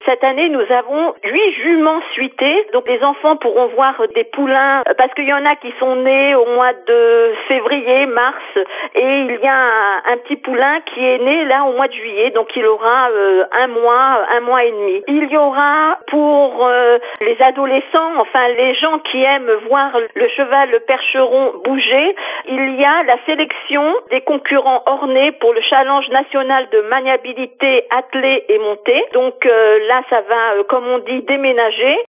Cette année, nous avons 8 juments suités. Donc les enfants pourront voir des poulains parce qu'il y en a qui sont nés au mois de février, mars, et il y a un petit poulain qui est né là au mois de juillet. Donc il aura un mois et demi. Il y aura pour les adolescents, enfin les gens qui aiment voir le cheval, le percheron bouger, il y a la sélection des concurrents ornés pour le challenge national de maniabilité attelée et montée. Donc là, ça va, comme on dit, déménager.